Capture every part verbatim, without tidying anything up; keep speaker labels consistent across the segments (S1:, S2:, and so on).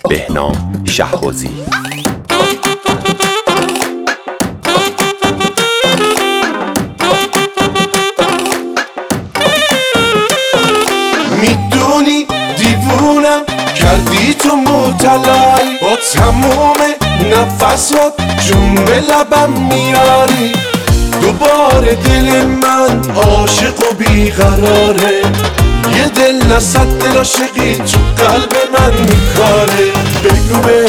S1: بهنام شهبازی.
S2: میدونی دیوونم کردی تو مطلعی، با تموم نفسات جون به لبم میاری. دوباره دل من عاشق و بیقراره، یه دل نصد دل عاشقی تو قلب من میکاره. بگو به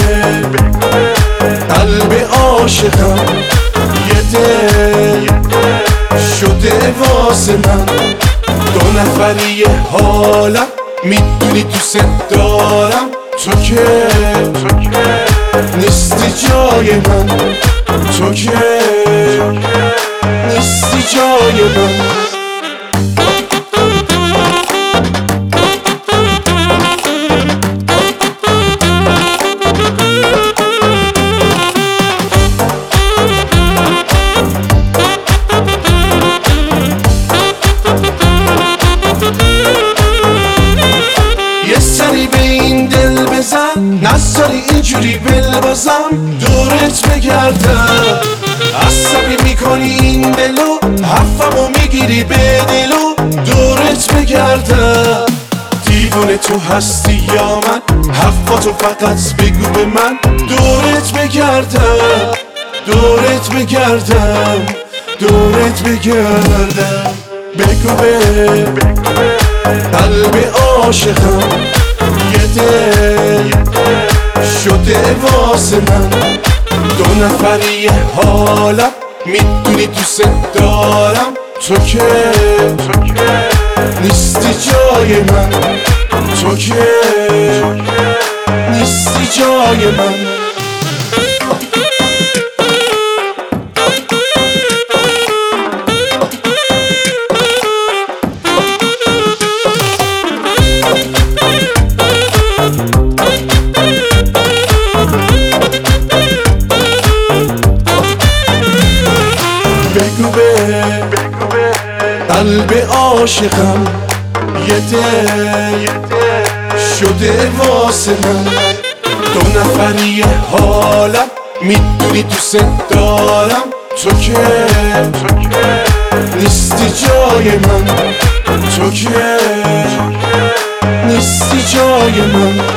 S2: قلب عاشقم یه دل شده واسه من، دو نفری حالم میدونی دوست دارم. تو که نیستی جای من، تو که نیستی جای من. یه سری به این دل بزن، نذاری اینجوری بل بازم دورت بگردم. عصبی میکنی این دلو، حرفمو میگیری به دلو دورت بگردم. دیوونه تو هستی یا من، حرفاتو فقط بگو به من دورت بگردم. دورت بگردم دورت بگردم. بگو به قلب عاشقم یه دل شده واسه من، دو نفری حالم میدونی دوست دارم. تو که نیستی جای من، تو که نیستی جای من. بگو به قلب عاشقم یه دل شده واسه من، دو نفری حالم میدونی دوست دارم. تو که نیستی جای من، تو که نیستی جای من.